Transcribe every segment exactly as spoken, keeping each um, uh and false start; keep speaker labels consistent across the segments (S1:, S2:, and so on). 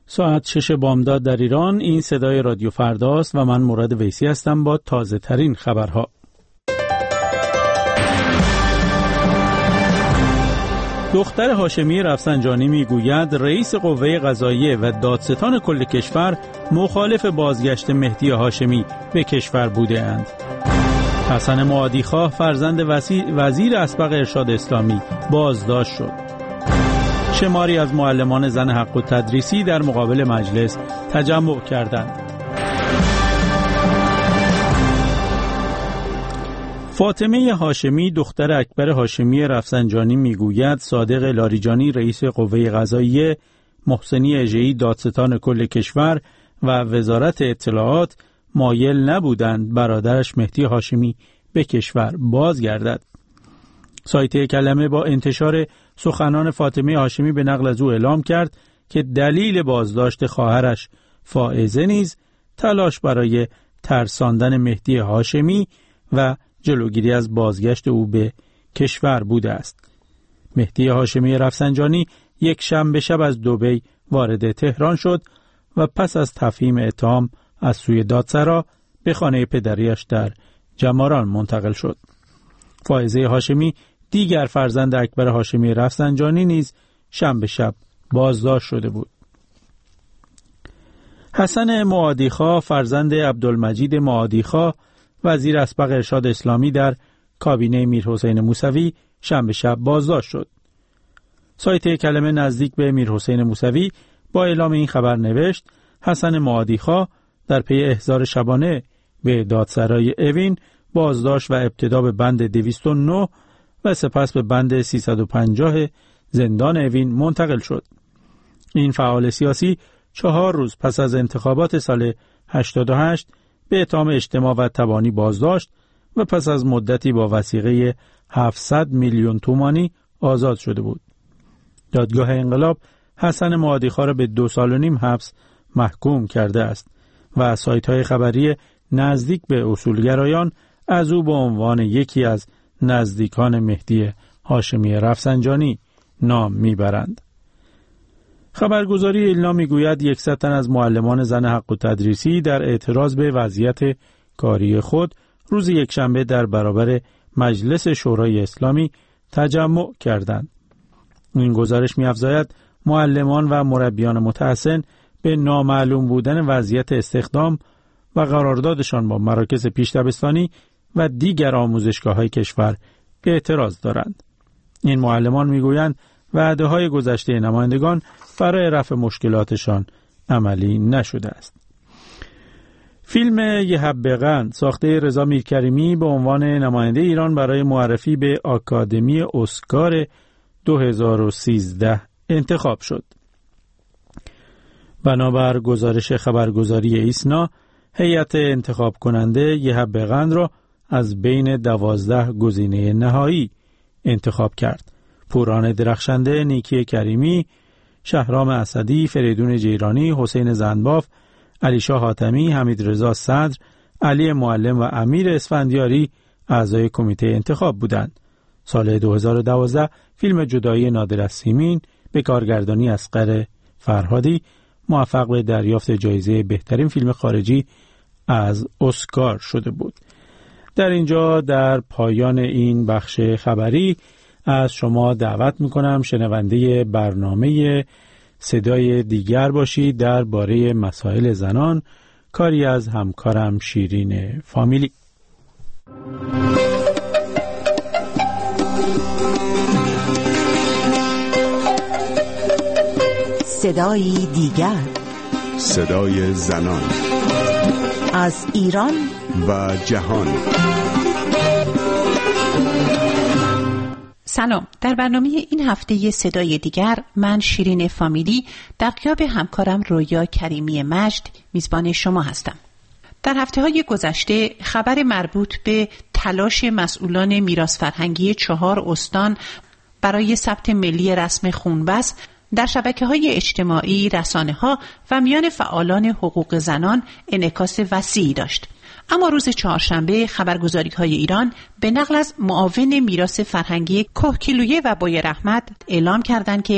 S1: ساعت شش بامداد در ایران. این صدای رادیو فرداست و من مراد ویسی هستم با تازه ترین خبرها. دختر هاشمی رفسنجانی میگوید رئیس قوه قضاییه و دادستان کل کشور مخالف بازگشت مهدی هاشمی به کشور بوده‌اند. حسن معادیخواه فرزند وزیر اسبق ارشاد اسلامی بازداشت شد. شماری از معلمان زن حق التدریسی در مقابل مجلس تجمع کردند. فاطمه هاشمی دختر اکبر هاشمی رفسنجانی میگوید صادق لاریجانی رئیس قوه قضاییه، محسنی اژه‌ای دادستان کل کشور و وزارت اطلاعات مایل نبودند برادرش مهدی هاشمی به کشور بازگردد. سایت کلمه با انتشار سخنان فاطمه هاشمی به نقل از او اعلام کرد که دلیل بازداشت خواهرش فائزه نیز تلاش برای ترساندن مهدی هاشمی و جلوگیری از بازگشت او به کشور بوده است. مهدی هاشمی رفسنجانی یک شنبه شب از دبی وارد تهران شد و پس از تفهیم اتهام از سوی دادسرا به خانه پدریش در جماران منتقل شد. فائزه هاشمی دیگر فرزند اکبر هاشمی رفسنجانی نیز شنبه شب بازداشت شده بود. حسن معادیخواه فرزند عبدالمجید معادیخواه وزیر اسبق ارشاد اسلامی در کابینه میرحسین موسوی شنبه شب بازداشت شد. سایت کلمه نزدیک به میرحسین موسوی با اعلام این خبر نوشت حسن معادیخواه در پی احضار شبانه به دادسرای اوین بازداشت و ابتدا به بند دویست و نه و سپس به بند سیصد و پنجاه زندان اوین منتقل شد. این فعال سیاسی چهار روز پس از انتخابات سال هشتاد و هشت به اتهام اجتماع و تبانی بازداشت و پس از مدتی با وثیقه هفتصد میلیون تومانی آزاد شده بود. دادگاه انقلاب حسن معادیخواه را به دو سال و نیم حبس محکوم کرده است و سایت‌های خبری نزدیک به اصولگرایان از او به عنوان یکی از نزدیکان مهدی هاشمی رفسنجانی نام میبرند. خبرگزاری ایلنا میگوید صد تن از معلمان زن حق التدریسی در اعتراض به وضعیت کاری خود روز یکشنبه در برابر مجلس شورای اسلامی تجمع کردند. این گزارش می‌افزاید معلمان و مربیان متحسن به نامعلوم بودن وضعیت استخدام و قراردادشان با مراکز پیش‌دبستانی و دیگر آموزشگاه‌های کشور اعتراض دارند. این معلمان میگویند وعده‌های گذشته نمایندگان برای رفع مشکلاتشان عملی نشده است. فیلم یه حبه قند ساخته رضا میرکریمی به عنوان نماینده ایران برای معرفی به آکادمی اسکار دو هزار و سیزده انتخاب شد. بنابر گزارش خبرگزاری ایسنا، هیئت انتخاب کننده یه حبه قند را از بین دوازده گزینه نهایی انتخاب کرد. پوران درخشنده، نیکی کریمی، شهرام اسدی، فریدون جیرانی، حسین زنباف، علیشا حاتمی، حمید رضا صدر، علی معلم و امیر اسفندیاری اعضای کمیته انتخاب بودند. سال دو هزار و دوازده فیلم جدایی نادر از سیمین به کارگردانی اصغر فرهادی موفق به دریافت جایزه بهترین فیلم خارجی از اسکار شده بود. در اینجا در پایان این بخش خبری از شما دعوت میکنم شنونده برنامه صدای دیگر باشید درباره مسائل زنان، کاری از همکارم شیرین فامیلی.
S2: صدای دیگر،
S3: صدای زنان
S2: از ایران
S3: و جهان.
S4: سلام، در برنامه این هفته صدای دیگر من شیرین فامیلی در غیاب همکارم رویا کریمی مجد میزبان شما هستم. در هفته‌های گذشته خبر مربوط به تلاش مسئولان میراث فرهنگی چهار استان برای ثبت ملی رسم خونبس در شبکه‌های اجتماعی، رسانه‌ها و میان فعالان حقوق زنان انعکاس وسیعی داشت. اما روز چهارشنبه خبرگزاری‌های ایران به نقل از معاون میراث فرهنگی کهگیلویه و بوی رحمت اعلام کردند که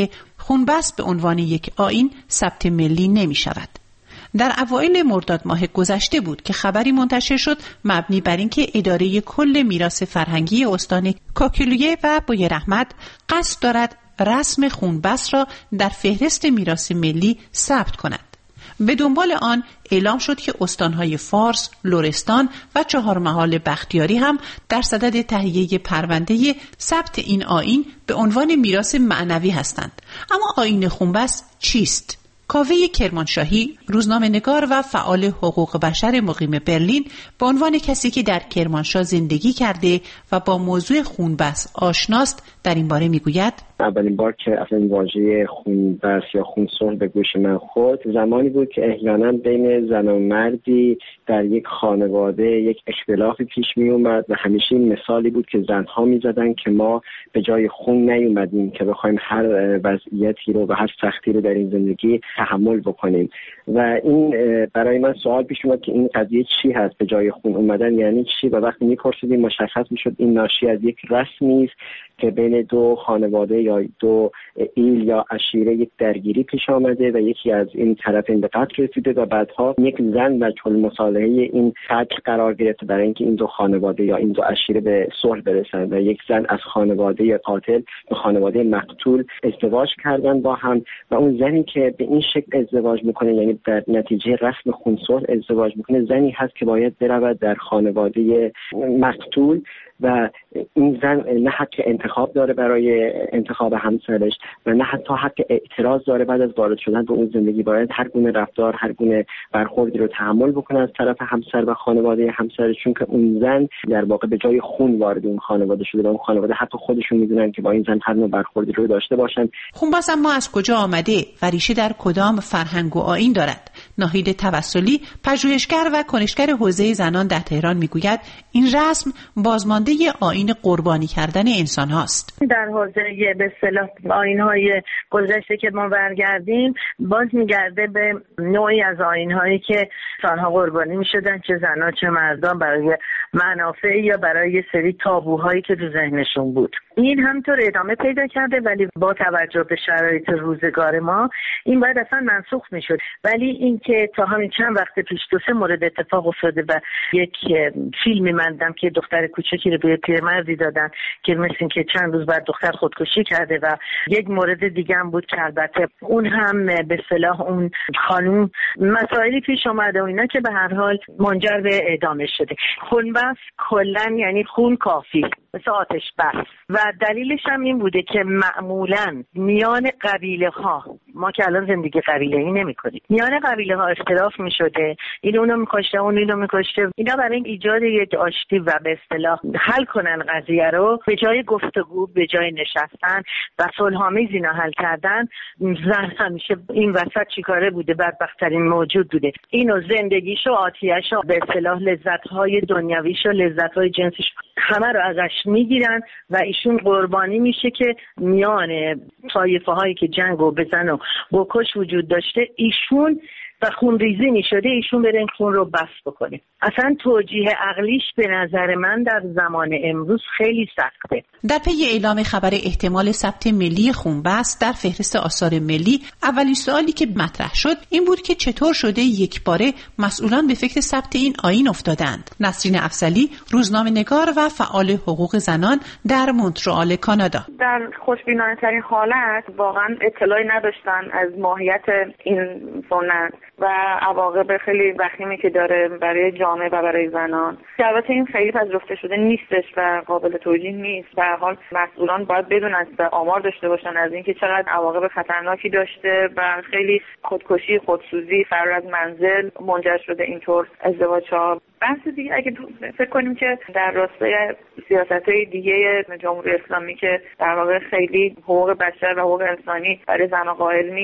S4: خونبس به عنوان یک آیین ثبت ملی نمی شود. در اوایل مرداد ماه گذشته بود که خبری منتشر شد مبنی بر اینکه اداره کل میراث فرهنگی استان کاکولویه و بویراحمد قصد دارد رسم خونبس را در فهرست میراث ملی ثبت کند. به دنبال آن اعلام شد که استانهای فارس، لرستان و چهارمحال بختیاری هم در صدد تهیه پرونده ثبت این آیین به عنوان میراث معنوی هستند. اما آیین خونبس چیست؟ کاوه کرمانشاهی، روزنامه‌نگار و فعال حقوق بشر مقیم برلین، به عنوان کسی که در کرمانشاه زندگی کرده و با موضوع خونبس آشناست، در این باره میگوید:
S5: اولین بار که اصلا واژه خونبس یا خونسرد به گوش من خورد زمانی بود که احیانا بین زن و مردی در یک خانواده یک اختلافی پیش می اومد و همیشه این مثالی بود که زنها می زدن که ما به جای خون نیومدیم که بخوایم هر وضعیتی رو و هر سختی رو در این زندگی تحمل بکنیم. و این برای من سوال پیش اومد که این قضیه چی هست، به جای خون اومدن یعنی چی؟ و وقتی میپرسیدیم مشخص میشد این ناشی از یک رسمی است که بین دو خانواده یا دو ایل یا عشیره یک درگیری پیش آمده و یکی از این طرفین به قتل رسیده و بعدها یک زن و چون مصالحه این قتل قرار گرفته برای اینکه این دو خانواده یا این دو عشیره به صلح برسن و یک زن از خانواده قاتل به خانواده مقتول ازدواج کردن با هم و اون زنی که به این شکل ازدواج میکنه یعنی در نتیجه رسم خونسرد ازدواج میکنه زنی هست که باید برود در خانواده مقتول و این زن نه حق انتخاب داره برای انتخاب همسرش و نه حتی حق اعتراض داره بعد از وارد شدن به اون زندگی. باید هر گونه رفتار، هر گونه برخوردی رو تحمل بکنه از طرف همسر و خانواده همسرش، چون که اون زن در واقع به جای خون وارد اون خانواده شده و اون خانواده حتی خودشون میدونن که با این زن هر نوع برخوردی رو داشته باشن.
S4: خونبس اما از کجا آمده و ریشه در کدام فرهنگ و آیین دارد؟ ناهید توسلی، پژوهشگر و کنشگر حوزه زنان در تهران میگوید این رسم بازمانده آیین قربانی کردن انسان هاست.
S6: در حوزه به اصطلاح آیین‌های گذشته که ما برگردیم باز میگرده به نوعی از آیین‌هایی که انسان‌ها قربانی می‌شدن، چه زنان چه مردان، برای منافع یا برای یه سری تابوهایی که تو ذهنشون بود. این همینطور ادامه پیدا کرده ولی با توجه به شرایط روزگار ما این باید اصلا منسوخ میشد. ولی این که تا همین چند وقت پیش دو سه مورد اتفاق افتاده و یک فیلمی من دیدم که دختر کوچکی رو به پیرمردی دادن که مثل این که چند روز بعد دختر خودکشی کرده و یک مورد دیگه هم بود که البته اون هم به اصطلاح اون خانوم مسائلی پیش اومده و اینا که به هر حال منجر به اعدام شده. خونبس کلا یعنی خون کافی مثل آتش بس و دلیلش هم این بوده که معمولا میان قبیله ها، ما که الان زندگی قبیله ای نمی کنیم، میان قبیله ها اختلاف می شده، این اونو می کشته اون اینو می کشته. اینا برای ایجاد یک آشتی و به اصطلاح حل کنن قضیه رو به جای گفتگو، به جای نشستن و صلح‌آمیز اینا حل کردن، زن همیشه این وسط چیکاره بوده، بدبخت‌ترین موجود بوده. اینو زندگیشو، آتیشو، به اصطلاح لذت‌های دنیویشو، لذت‌های جنسیش همه رو ازش میگیرن و ایشون قربانی میشه که میان طایفه هایی که جنگ و بزن و بکش وجود داشته ایشون و خون ریزی می شده ایشون بره این خون رو بس بکنه. اصلا توجیه عقلیش به نظر من در زمان امروز خیلی سخته.
S4: در پی اعلام خبر احتمال ثبت ملی خونبس در فهرست آثار ملی، اولین سوالی که مطرح شد این بود که چطور شده یک باره مسئولان به فکر ثبت این آیین افتادند. نسرین افضلی، روزنامه‌نگار و فعال حقوق زنان در مونترآل کانادا:
S7: در خوشبینانه‌ترین حالت واقعا اطلاعی نداشتن از ماهیت این سنت و عواقب خیلی وخیمی که داره برای جامعه و برای زنان. البته این خیلی پذیرفته شده نیستش و قابل توجیه نیست. به هر حال مسئولان باید بدونن و آمار داشته باشن از اینکه چقدر عواقب خطرناکی داشته و خیلی خودکشی، خودسوزی، فرار از منزل منجر شده اینطور ازدواج‌ها. بحث دیگه اگه فکر کنیم که در راستای سیاست‌های دیگه جمهوری اسلامی که در واقع خیلی حقوق بشر و حقوق انسانی برای زنان قائل نیست،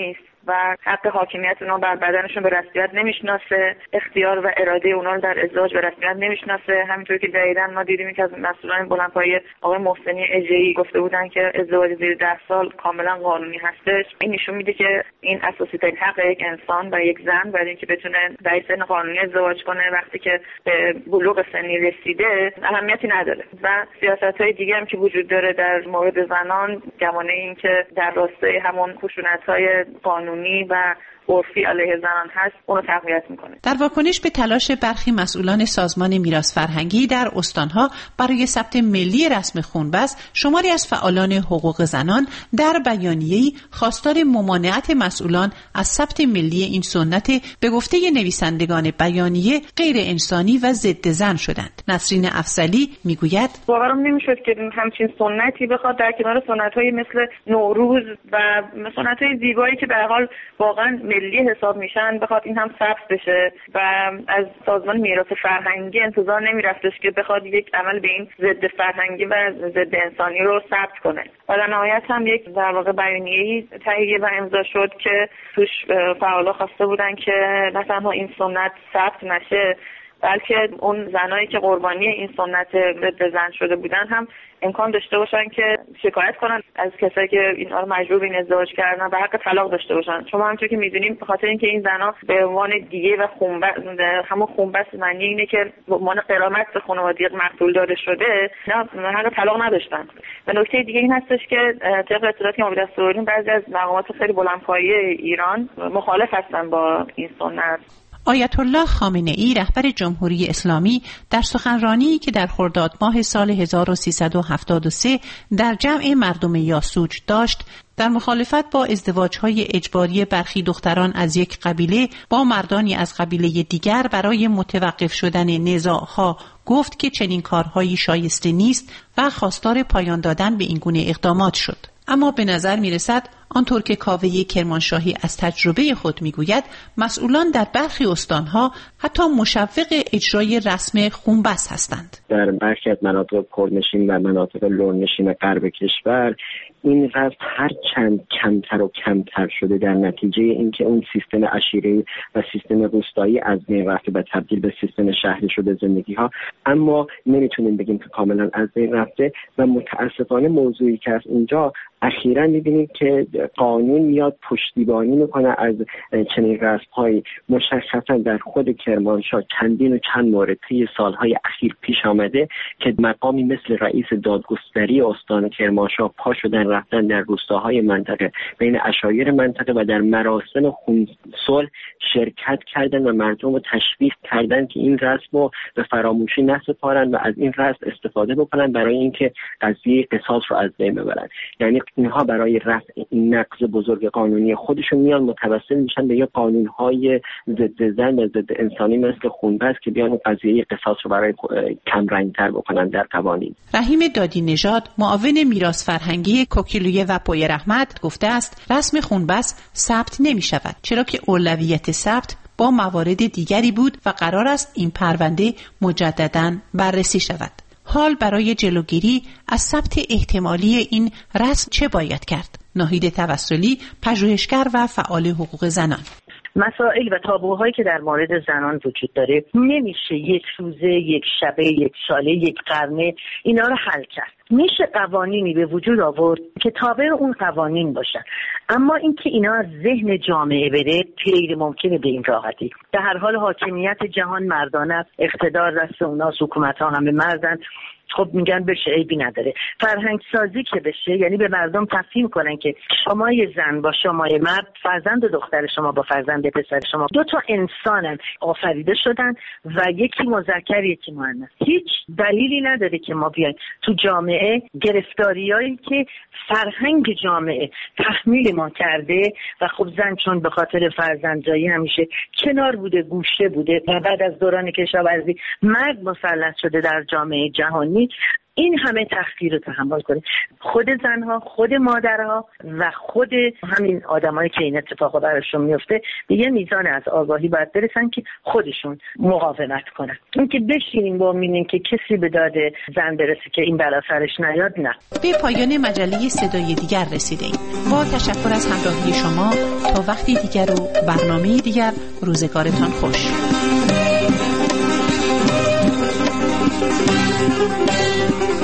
S7: و حق حاکمیت اونا بر بدنشون به رسمیت نمیشناسه، اختیار و اراده اونا رو در ازدواج به رسمیت نمیشناسه. همینطور که دقیقاً ما دیدیم که از مسئولان بلندپایه آقای محسنی اژه‌ای گفته بودن که ازدواج زیر ده سال کاملا قانونی هستش. این نشون میده که این اساسی ترین حق یک انسان و یک زن برای اینکه بتونه در سن قانونی ازدواج کنه وقتی که به بلوغ سنی رسیده اهمیتی نداره. و سیاست‌های دیگه هم که وجود داره در مورد زنان، گمانه این که در راستای همون خشونت‌های قانونی و عرفی علیه زنان هست اونو تقویت میکنه.
S4: در واکنش به تلاش برخی مسئولان سازمان میراث فرهنگی در استانها برای ثبت ملی رسم خونبس، شماری از فعالان حقوق زنان در بیانیه‌ای خواستار ممانعت مسئولان از ثبت ملی این سنت به گفته نویسندگان بیانیه غیر انسانی و ضد زن شدند. نسرین افضلی میگوید
S7: باورم نمیشد که همچین سنتی بخواد در کنار سنت‌های مثل نوروز و سنت‌های زیبایی که به هر حال واقعا ملی حساب میشن بخواد این هم ثبت بشه و از سازمان میراث فرهنگی انتظار نمیرفتش که بخواد یک عمل به این ضد فرهنگی و ضد انسانی رو ثبت کنه. و در نهایت هم یک در واقع بیانیه‌ای تهیه و امضا شد که توش فعالا خواسته بودن که نه تنها این سنت ثبت نشه بلکه اون زنایی که قربانی این سنت ضد زن شده بودن هم امکان داشته باشن که شکایت کنن از کسایی که اینا رو مجبور به این ازدواج کردن و حق طلاق داشته باشن. چون همونطور که میدونیم به خاطر اینکه این زنا به عنوان دیگه و خونبس همون خونبس معنی اینه که به عنوان غرامت به خانواده مقتول داده شده نه حق طلاق نداشتن. و نکته دیگه این هستش که طبق اطلاعاتی که ما به دست آوردیم بعضی از مقامات خیلی بلندپایه ایران مخالف هستن با این سنت.
S4: آیت الله خامنه‌ای رهبر جمهوری اسلامی در سخنرانی که در خرداد ماه سال هزار و سیصد و هفتاد و سه در جمع مردم یاسوج داشت، در مخالفت با ازدواج‌های اجباری برخی دختران از یک قبیله با مردانی از قبیله دیگر برای متوقف شدن نزاع‌ها گفت که چنین کارهایی شایسته نیست و خواستار پایان دادن به این گونه اقدامات شد. اما به نظر می‌رسد آنطور که کاوه کرمانشاهی از تجربه خود میگوید، مسئولان در برخی استانها حتی مشوق اجرای رسم خونبس هستند.
S5: در برخی از مناطق کردنشین و مناطق لرنشین غرب کشور این رسم هر چند کمتر و کمتر شده در نتیجه اینکه اون سیستم عشیره‌ای و سیستم روستایی از بین رفته و تبدیل به سیستم شهری شده زندگی ها. اما نمیتونیم بگیم که کاملا از بین رفته و متاسفانه موضوعی که از اینجا اخیراً می‌بینیم که قانون میاد پشتیبانی میکنه از چنین رسم‌هایی. مشخصاً در خود کرمانشاه چندین و چند مورد طی سالهای اخیر پیش آمده که مقامی مثل رئیس دادگستری استان کرمانشاه پا شدن رفتن در روستاهای منطقه بین عشایر منطقه و در مراسم صلح شرکت کردن و مردم رو تشویق کردن که این رسم رو به فراموشی نسپارن و از این رسم استفاده بکنن برای اینکه قضیه قصاص رو از بین ببرن. یعنی اینها برای رفع این نقض بزرگ قانونی خودشون میان متوسل میشن به یه قانونهای ضد زن و ضد انسانی مثل خونبس که بیان قضیه قصاص رو برای کم رنگ‌تر بکنن در قوانین.
S4: رحیم دادی نژاد، معاون میراث فرهنگی کوکیلویه و پوی رحمت گفته است رسم خونبس ثبت نمی شود، چرا که اولویت ثبت با موارد دیگری بود و قرار است این پرونده مجدداً بررسی شود. حال برای جلوگیری از ثبت احتمالی این رسم چه باید کرد؟ ناهید توسلی، پژوهشگر و فعال حقوق زنان:
S6: مسائل و تابوهایی که در مورد زنان وجود داره نمیشه یک روزه، یک شبه، یک ساله، یک قرنه اینا رو حل کرد. میشه قوانینی به وجود آورد که تابع اون قوانین باشن، اما اینکه اینا از ذهن جامعه بره غیر ممکنه به این راحتی. در هر حال حاکمیت جهان مردانه است، اقتدار دست اوناست، حکومت‌ها همه مردن. خب میگن بشه، عیبی نداره. فرهنگ سازی که بشه یعنی به مردم تفهیم کنن که شما یه زن با شما یه مرد، فرزند دختر شما با فرزند پسر شما دو تا انسانن، آفریده شدن و یکی مذکر یکی مؤنث. هیچ دلیلی نداره که ما بیایم تو جامعه گرفتاریایی که فرهنگ جامعه تحمیل ما کرده و خب زن چون به خاطر فرزندزایی همیشه کنار بوده، گوشه بوده و بعد از دوران کشاورزی مرد مسلط شده در جامعه جهانی، این همه تحقیر رو تحمل کنیم. خود زنها، خود مادرها و خود همین آدمایی که این اتفاق براشون میفته به یه میزان از آگاهی باید برسن که خودشون مقاومت کنن. این که بشینیم با می‌بینیم که کسی به داد زن برسه که این بلا سرش نیاد، نه.
S4: به پایان مجله صدای دیگر رسیدیم. با تشکر از همراهی شما. تا وقتی دیگر و برنامه دیگر، روزگارتان خوش.